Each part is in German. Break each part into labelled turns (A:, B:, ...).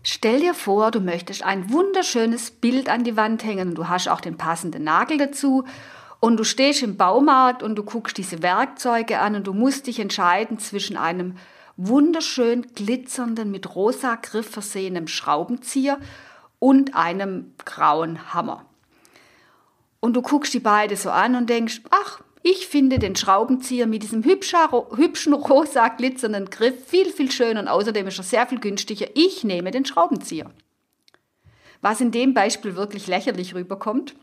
A: Stell dir vor, du möchtest ein wunderschönes Bild an die Wand hängen und du hast auch den passenden Nagel dazu und du stehst im Baumarkt und du guckst diese Werkzeuge an und du musst dich entscheiden zwischen einem wunderschön glitzernden, mit rosa Griff versehenen Schraubenzieher und einem grauen Hammer. Und du guckst die beide so an und denkst, ach, ich finde den Schraubenzieher mit diesem hübschen rosa glitzernden Griff viel, viel schöner und außerdem ist er sehr viel günstiger. Ich nehme den Schraubenzieher. Was in dem Beispiel wirklich lächerlich rüberkommt,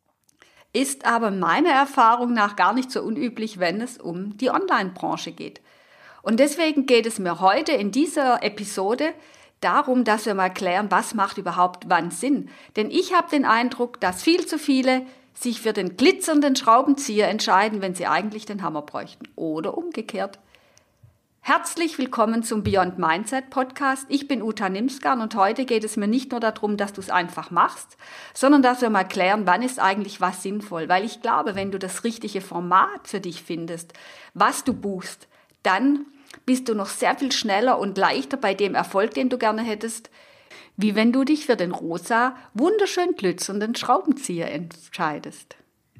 A: ist aber meiner Erfahrung nach gar nicht so unüblich, wenn es um die Online-Branche geht. Und deswegen geht es mir heute in dieser Episode darum, dass wir mal klären, was macht überhaupt wann Sinn. Denn ich habe den Eindruck, dass viel zu viele sich für den glitzernden Schraubenzieher entscheiden, wenn sie eigentlich den Hammer bräuchten. Oder umgekehrt. Herzlich willkommen zum Beyond Mindset Podcast. Ich bin Uta Nimsgarn und heute geht es mir nicht nur darum, dass du es einfach machst, sondern dass wir mal klären, wann ist eigentlich was sinnvoll. Weil ich glaube, wenn du das richtige Format für dich findest, was du buchst, dann bist du noch sehr viel schneller und leichter bei dem Erfolg, den du gerne hättest, wie wenn du dich für den rosa, wunderschön glitzernden Schraubenzieher entscheidest.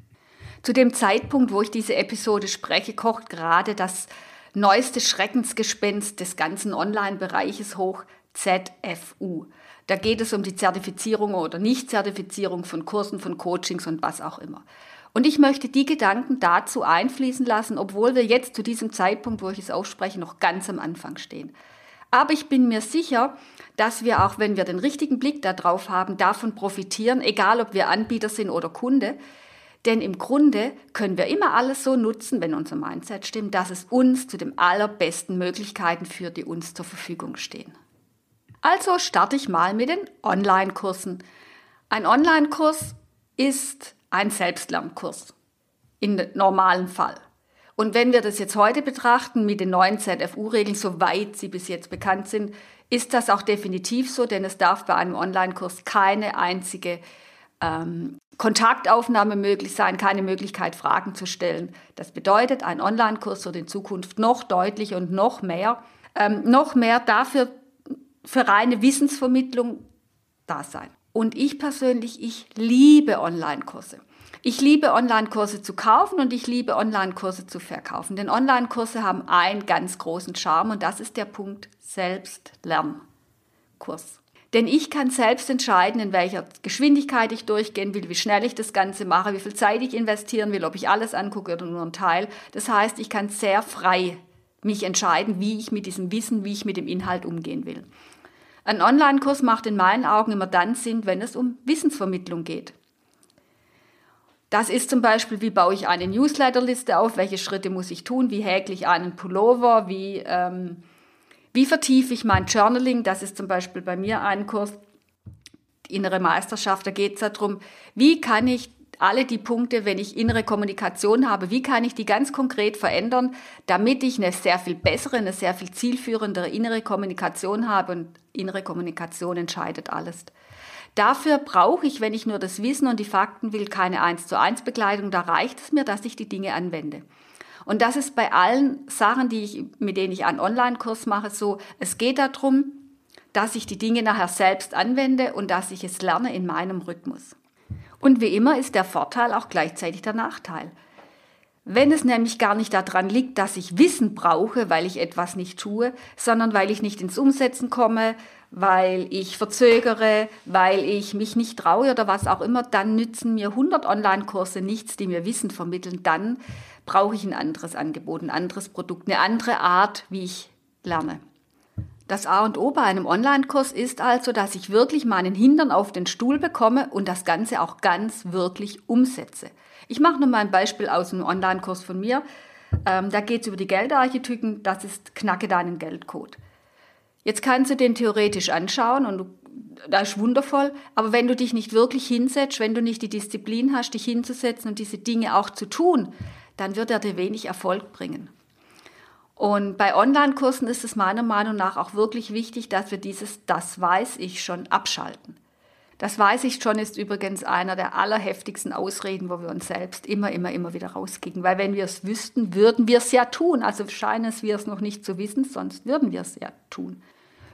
A: Zu dem Zeitpunkt, wo ich diese Episode spreche, kocht gerade das neueste Schreckensgespenst des ganzen Online-Bereiches hoch, ZFU. Da geht es um die Zertifizierung oder Nicht-Zertifizierung von Kursen, von Coachings und was auch immer. Und ich möchte die Gedanken dazu einfließen lassen, obwohl wir jetzt zu diesem Zeitpunkt, wo ich es ausspreche, noch ganz am Anfang stehen. Aber ich bin mir sicher, dass wir, auch wenn wir den richtigen Blick darauf haben, davon profitieren, egal ob wir Anbieter sind oder Kunde. Denn im Grunde können wir immer alles so nutzen, wenn unser Mindset stimmt, dass es uns zu den allerbesten Möglichkeiten führt, die uns zur Verfügung stehen. Also starte ich mal mit den Online-Kursen. Ein Online-Kurs ist ein Selbstlernkurs im normalen Fall. Und wenn wir das jetzt heute betrachten mit den neuen ZFU-Regeln, soweit sie bis jetzt bekannt sind, ist das auch definitiv so, denn es darf bei einem Online-Kurs keine einzige Kontaktaufnahme möglich sein, keine Möglichkeit, Fragen zu stellen. Das bedeutet, ein Online-Kurs wird in Zukunft noch deutlicher und noch mehr dafür für reine Wissensvermittlung da sein. Und ich persönlich, ich liebe Online-Kurse. Ich liebe Online-Kurse zu kaufen und ich liebe Online-Kurse zu verkaufen. Denn Online-Kurse haben einen ganz großen Charme und das ist der Punkt Selbstlernkurs. Denn ich kann selbst entscheiden, in welcher Geschwindigkeit ich durchgehen will, wie schnell ich das Ganze mache, wie viel Zeit ich investieren will, ob ich alles angucke oder nur einen Teil. Das heißt, ich kann sehr frei mich entscheiden, wie ich mit diesem Wissen, wie ich mit dem Inhalt umgehen will. Ein Online-Kurs macht in meinen Augen immer dann Sinn, wenn es um Wissensvermittlung geht. Das ist zum Beispiel, wie baue ich eine Newsletterliste auf, welche Schritte muss ich tun, wie häkle ich einen Pullover, wie vertiefe ich mein Journaling, das ist zum Beispiel bei mir ein Kurs, die innere Meisterschaft, da geht es darum, wie kann ich alle die Punkte, wenn ich innere Kommunikation habe, wie kann ich die ganz konkret verändern, damit ich eine sehr viel bessere, eine sehr viel zielführendere innere Kommunikation habe und innere Kommunikation entscheidet alles. Dafür brauche ich, wenn ich nur das Wissen und die Fakten will, keine 1:1 Begleitung, da reicht es mir, dass ich die Dinge anwende. Und das ist bei allen Sachen, mit denen ich einen Online-Kurs mache, so. Es geht darum, dass ich die Dinge nachher selbst anwende und dass ich es lerne in meinem Rhythmus. Und wie immer ist der Vorteil auch gleichzeitig der Nachteil. Wenn es nämlich gar nicht daran liegt, dass ich Wissen brauche, weil ich etwas nicht tue, sondern weil ich nicht ins Umsetzen komme, weil ich verzögere, weil ich mich nicht traue oder was auch immer, dann nützen mir 100 Online-Kurse nichts, die mir Wissen vermitteln. Dann brauche ich ein anderes Angebot, ein anderes Produkt, eine andere Art, wie ich lerne. Das A und O bei einem Online-Kurs ist also, dass ich wirklich meinen Hintern auf den Stuhl bekomme und das Ganze auch ganz wirklich umsetze. Ich mache nur mal ein Beispiel aus einem Online-Kurs von mir. Da geht es über die Geldarchetypen, das ist Knacke deinen Geldcode. Jetzt kannst du den theoretisch anschauen und das ist wundervoll, aber wenn du dich nicht wirklich hinsetzt, wenn du nicht die Disziplin hast, dich hinzusetzen und diese Dinge auch zu tun, dann wird er dir wenig Erfolg bringen. Und bei Online-Kursen ist es meiner Meinung nach auch wirklich wichtig, dass wir das weiß ich schon abschalten. Das weiß ich schon ist übrigens einer der allerheftigsten Ausreden, wo wir uns selbst immer wieder rauskicken. Weil wenn wir es wüssten, würden wir es ja tun. Also scheinen wir es noch nicht zu wissen, sonst würden wir es ja tun.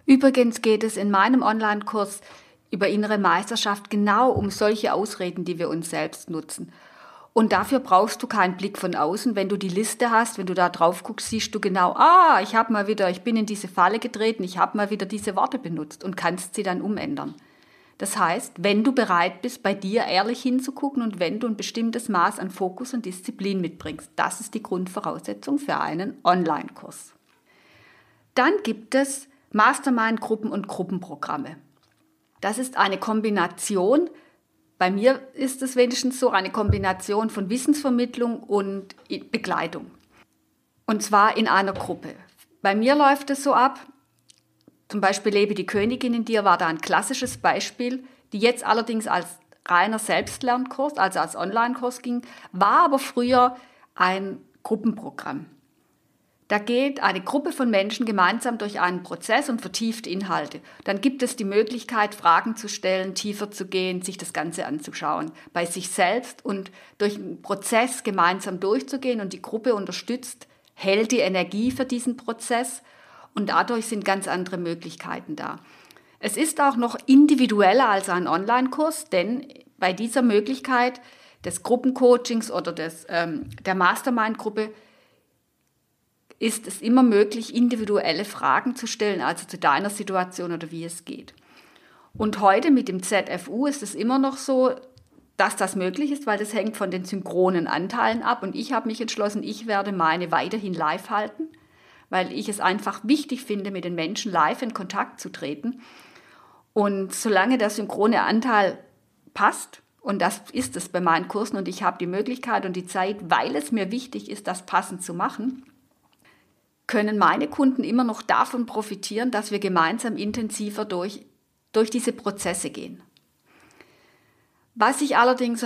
A: Übrigens geht es in meinem Online-Kurs über innere Meisterschaft genau um solche Ausreden, die wir uns selbst nutzen. Und dafür brauchst du keinen Blick von außen. Wenn du die Liste hast, wenn du da drauf guckst, siehst du genau, ich bin in diese Falle getreten, ich habe mal wieder diese Worte benutzt und kannst sie dann umändern. Das heißt, wenn du bereit bist, bei dir ehrlich hinzugucken und wenn du ein bestimmtes Maß an Fokus und Disziplin mitbringst, das ist die Grundvoraussetzung für einen Online-Kurs. Dann gibt es Mastermind-Gruppen und Gruppenprogramme. Das ist eine Kombination, bei mir ist es wenigstens so, eine Kombination von Wissensvermittlung und Begleitung. Und zwar in einer Gruppe. Bei mir läuft es so ab, zum Beispiel Lebe die Königin in dir war da ein klassisches Beispiel, die jetzt allerdings als reiner Selbstlernkurs, also als Online-Kurs ging, war aber früher ein Gruppenprogramm. Da geht eine Gruppe von Menschen gemeinsam durch einen Prozess und vertieft Inhalte. Dann gibt es die Möglichkeit, Fragen zu stellen, tiefer zu gehen, sich das Ganze anzuschauen, bei sich selbst und durch einen Prozess gemeinsam durchzugehen. Und die Gruppe unterstützt, hält die Energie für diesen Prozess und dadurch sind ganz andere Möglichkeiten da. Es ist auch noch individueller als ein Online-Kurs, denn bei dieser Möglichkeit des Gruppencoachings oder der Mastermind-Gruppe ist es immer möglich, individuelle Fragen zu stellen, also zu deiner Situation oder wie es geht. Und heute mit dem ZFU ist es immer noch so, dass das möglich ist, weil das hängt von den synchronen Anteilen ab. Und ich habe mich entschlossen, ich werde meine weiterhin live halten, weil ich es einfach wichtig finde, mit den Menschen live in Kontakt zu treten. Und solange der synchrone Anteil passt, und das ist es bei meinen Kursen, und ich habe die Möglichkeit und die Zeit, weil es mir wichtig ist, das passend zu machen, können meine Kunden immer noch davon profitieren, dass wir gemeinsam intensiver durch diese Prozesse gehen. Was ich allerdings,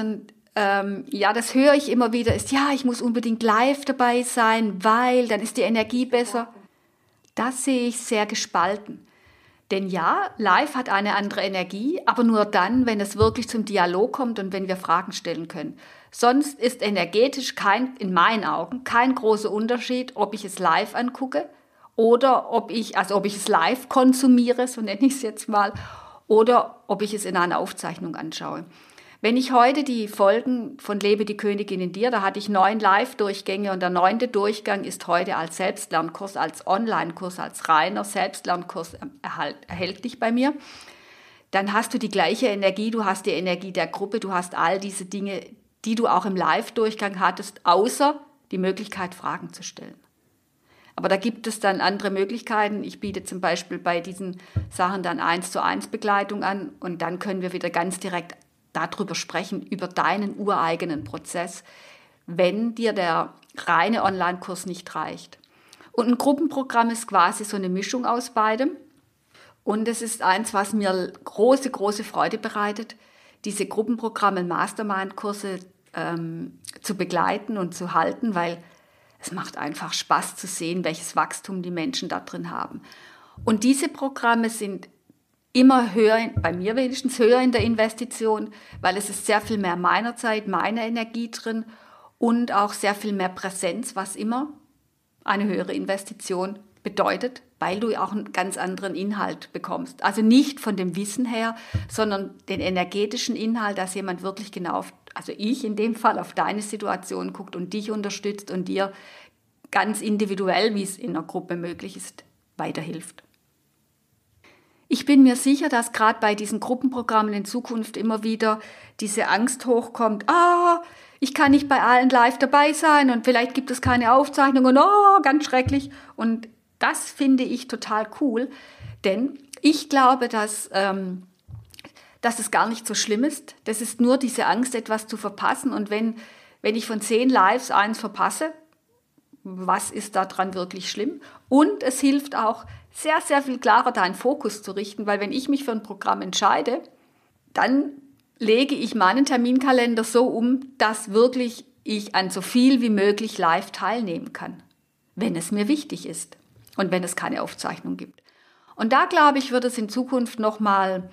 A: das höre ich immer wieder, ist, ich muss unbedingt live dabei sein, weil dann ist die Energie besser. Das sehe ich sehr gespalten. Denn ja, live hat eine andere Energie, aber nur dann, wenn es wirklich zum Dialog kommt und wenn wir Fragen stellen können. Sonst ist energetisch in meinen Augen kein großer Unterschied, ob ich es live angucke oder ob ich es live konsumiere, so nenne ich es jetzt mal, oder ob ich es in einer Aufzeichnung anschaue. Wenn ich heute die Folgen von Lebe die Königin in dir, da hatte ich 9 Live-Durchgänge und der 9. Durchgang ist heute als Selbstlernkurs, als Online-Kurs, als reiner Selbstlernkurs erhältlich bei mir. Dann hast du die gleiche Energie, du hast die Energie der Gruppe, du hast all diese Dinge, die du auch im Live-Durchgang hattest, außer die Möglichkeit, Fragen zu stellen. Aber da gibt es dann andere Möglichkeiten. Ich biete zum Beispiel bei diesen Sachen dann 1:1 Begleitung an und dann können wir wieder ganz direkt darüber sprechen, über deinen ureigenen Prozess, wenn dir der reine Online-Kurs nicht reicht. Und ein Gruppenprogramm ist quasi so eine Mischung aus beidem. Und es ist eins, was mir große, große Freude bereitet, diese Gruppenprogramme, Mastermind-Kurse zu begleiten und zu halten, weil es macht einfach Spaß zu sehen, welches Wachstum die Menschen da drin haben. Und diese Programme sind immer höher, bei mir wenigstens höher in der Investition, weil es ist sehr viel mehr meiner Zeit, meiner Energie drin und auch sehr viel mehr Präsenz, was immer eine höhere Investition bedeutet, weil du auch einen ganz anderen Inhalt bekommst. Also nicht von dem Wissen her, sondern den energetischen Inhalt, dass jemand wirklich genau, also ich in dem Fall, auf deine Situation guckt und dich unterstützt und dir ganz individuell, wie es in einer Gruppe möglich ist, weiterhilft. Ich bin mir sicher, dass gerade bei diesen Gruppenprogrammen in Zukunft immer wieder diese Angst hochkommt, ich kann nicht bei allen live dabei sein und vielleicht gibt es keine Aufzeichnung und ganz schrecklich. Und das finde ich total cool, denn ich glaube, dass es gar nicht so schlimm ist. Das ist nur diese Angst, etwas zu verpassen. Und wenn ich von 10 Lives eins verpasse, was ist daran wirklich schlimm? Und es hilft auch, sehr, sehr viel klarer deinen Fokus zu richten, weil wenn ich mich für ein Programm entscheide, dann lege ich meinen Terminkalender so um, dass wirklich ich an so viel wie möglich live teilnehmen kann, wenn es mir wichtig ist und wenn es keine Aufzeichnung gibt. Und da, glaube ich, wird es in Zukunft nochmal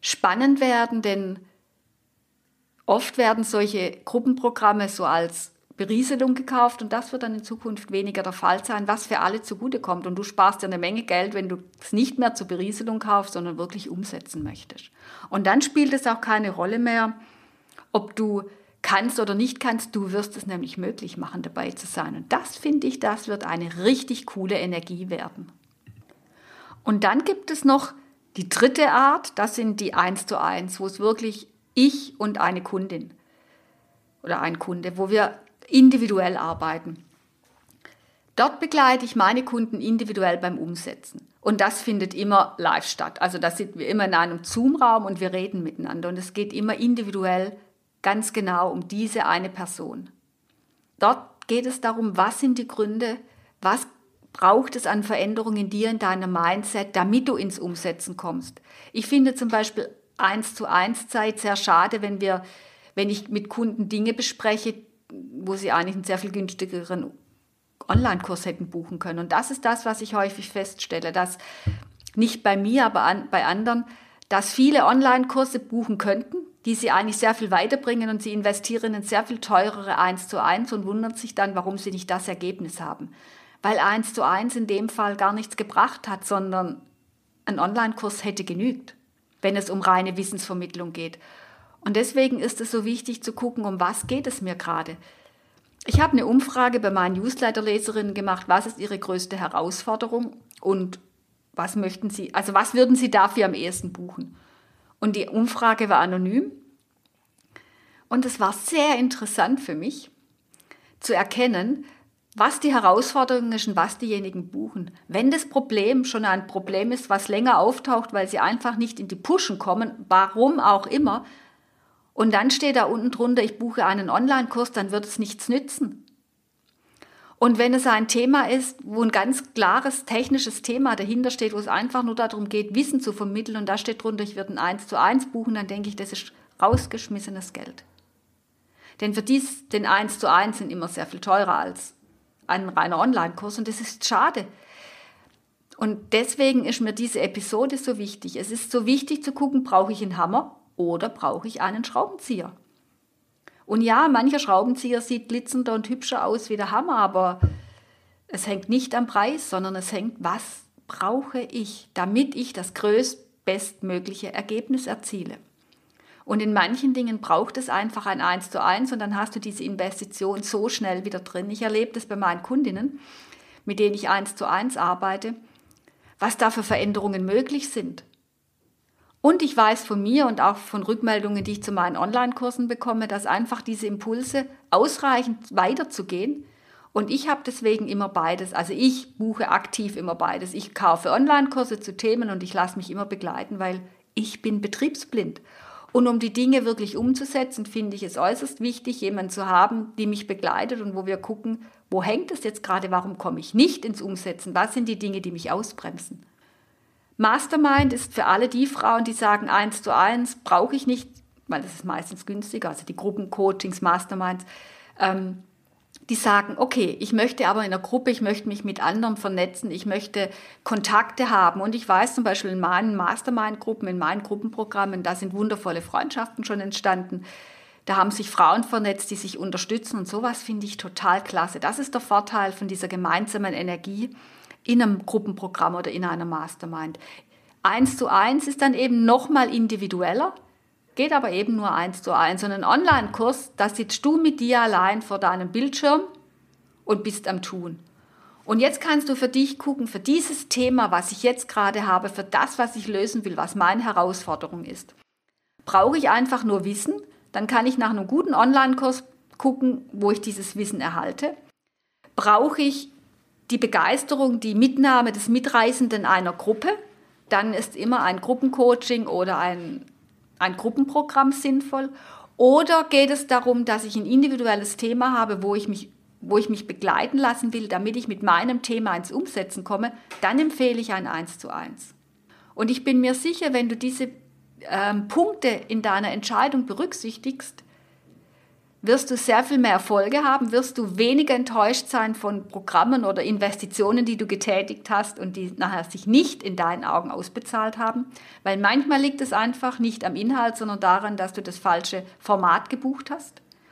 A: spannend werden, denn oft werden solche Gruppenprogramme so als Berieselung gekauft und das wird dann in Zukunft weniger der Fall sein, was für alle zugutekommt. Und du sparst dir eine Menge Geld, wenn du es nicht mehr zur Berieselung kaufst, sondern wirklich umsetzen möchtest. Und dann spielt es auch keine Rolle mehr, ob du kannst oder nicht kannst. Du wirst es nämlich möglich machen, dabei zu sein. Und das finde ich, das wird eine richtig coole Energie werden. Und dann gibt es noch die dritte Art, das sind die 1:1, wo es wirklich ich und eine Kundin oder ein Kunde, wo wir individuell arbeiten. Dort begleite ich meine Kunden individuell beim Umsetzen. Und das findet immer live statt. Also da sind wir immer in einem Zoom-Raum und wir reden miteinander. Und es geht immer individuell ganz genau um diese eine Person. Dort geht es darum, was sind die Gründe, was braucht es an Veränderungen in dir, in deinem Mindset, damit du ins Umsetzen kommst. Ich finde zum Beispiel 1:1 Zeit sehr schade, wenn ich mit Kunden Dinge bespreche, wo sie eigentlich einen sehr viel günstigeren Online-Kurs hätten buchen können. Und das ist das, was ich häufig feststelle, dass nicht bei mir, aber bei anderen, dass viele Online-Kurse buchen könnten, die sie eigentlich sehr viel weiterbringen und sie investieren in sehr viel teurere 1:1 und wundern sich dann, warum sie nicht das Ergebnis haben. Weil 1:1 in dem Fall gar nichts gebracht hat, sondern ein Online-Kurs hätte genügt, wenn es um reine Wissensvermittlung geht. Und deswegen ist es so wichtig zu gucken, um was geht es mir gerade. Ich habe eine Umfrage bei meinen Newsletter-Leserinnen gemacht, was ist ihre größte Herausforderung und was würden sie dafür am ehesten buchen? Und die Umfrage war anonym und es war sehr interessant für mich zu erkennen, was die Herausforderung ist und was diejenigen buchen. Wenn das Problem schon ein Problem ist, was länger auftaucht, weil sie einfach nicht in die Pushen kommen, warum auch immer, und dann steht da unten drunter, ich buche einen Online-Kurs, dann wird es nichts nützen. Und wenn es ein Thema ist, wo ein ganz klares technisches Thema dahinter steht, wo es einfach nur darum geht, Wissen zu vermitteln und da steht drunter, ich werde ein 1:1 buchen, dann denke ich, das ist rausgeschmissenes Geld. Denn für den 1:1 sind immer sehr viel teurer als ein reiner Online-Kurs und das ist schade. Und deswegen ist mir diese Episode so wichtig. Es ist so wichtig zu gucken, brauche ich einen Hammer oder brauche ich einen Schraubenzieher? Und ja, mancher Schraubenzieher sieht glitzernder und hübscher aus wie der Hammer, aber es hängt nicht am Preis, sondern es hängt, was brauche ich, damit ich das bestmögliche Ergebnis erziele. Und in manchen Dingen braucht es einfach ein 1:1 und dann hast du diese Investition so schnell wieder drin. Ich erlebe das bei meinen Kundinnen, mit denen ich 1:1 arbeite, was da für Veränderungen möglich sind. Und ich weiß von mir und auch von Rückmeldungen, die ich zu meinen Online-Kursen bekomme, dass einfach diese Impulse ausreichen, weiterzugehen. Und ich habe deswegen immer beides. Also ich buche aktiv immer beides. Ich kaufe Online-Kurse zu Themen und ich lasse mich immer begleiten, weil ich bin betriebsblind. Und um die Dinge wirklich umzusetzen, finde ich es äußerst wichtig, jemanden zu haben, die mich begleitet und wo wir gucken, wo hängt es jetzt gerade, warum komme ich nicht ins Umsetzen, was sind die Dinge, die mich ausbremsen. Mastermind ist für alle die Frauen, die sagen, 1:1 brauche ich nicht, weil das ist meistens günstiger, also die Gruppencoachings, Masterminds, die sagen, okay, ich möchte aber in einer Gruppe, ich möchte mich mit anderen vernetzen, ich möchte Kontakte haben. Und ich weiß zum Beispiel in meinen Mastermind-Gruppen, in meinen Gruppenprogrammen, da sind wundervolle Freundschaften schon entstanden. Da haben sich Frauen vernetzt, die sich unterstützen und sowas finde ich total klasse. Das ist der Vorteil von dieser gemeinsamen Energie in einem Gruppenprogramm oder in einer Mastermind. 1:1 ist dann eben nochmal individueller, geht aber eben nur 1:1. Und ein Online-Kurs, da sitzt du mit dir allein vor deinem Bildschirm und bist am Tun. Und jetzt kannst du für dich gucken, für dieses Thema, was ich jetzt gerade habe, für das, was ich lösen will, was meine Herausforderung ist. Brauche ich einfach nur Wissen, dann kann ich nach einem guten Online-Kurs gucken, wo ich dieses Wissen erhalte. Brauche ich die Begeisterung, die Mitnahme des Mitreißenden einer Gruppe, dann ist immer ein Gruppencoaching oder ein Gruppenprogramm sinnvoll. Oder geht es darum, dass ich ein individuelles Thema habe, wo ich mich begleiten lassen will, damit ich mit meinem Thema ins Umsetzen komme, dann empfehle ich ein 1:1. Und ich bin mir sicher, wenn du diese Punkte in deiner Entscheidung berücksichtigst, wirst du sehr viel mehr Erfolge haben, wirst du weniger enttäuscht sein von Programmen oder Investitionen, die du getätigt hast und die nachher sich nicht in deinen Augen ausbezahlt haben. Weil manchmal liegt es einfach nicht am Inhalt, sondern daran, dass du das falsche Format gebucht hast.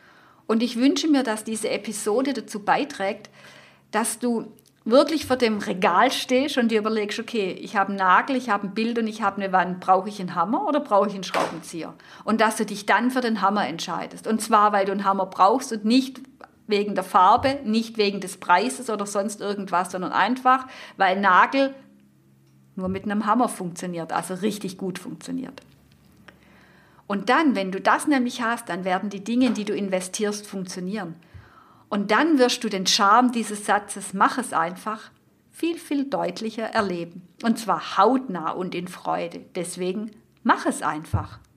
A: Und ich wünsche mir, dass diese Episode dazu beiträgt, dass du wirklich vor dem Regal stehst und dir überlegst, okay, ich habe einen Nagel, ich habe ein Bild und ich habe eine Wand. Brauche ich einen Hammer oder brauche ich einen Schraubenzieher? Und dass du dich dann für den Hammer entscheidest. Und zwar, weil du einen Hammer brauchst und nicht wegen der Farbe, nicht wegen des Preises oder sonst irgendwas, sondern einfach, weil Nagel nur mit einem Hammer funktioniert, also richtig gut funktioniert. Und dann, wenn du das nämlich hast, dann werden die Dinge, in die du investierst, funktionieren. Und dann wirst du den Charme dieses Satzes, mach es einfach, viel, viel deutlicher erleben. Und zwar hautnah und in Freude. Deswegen, mach es einfach.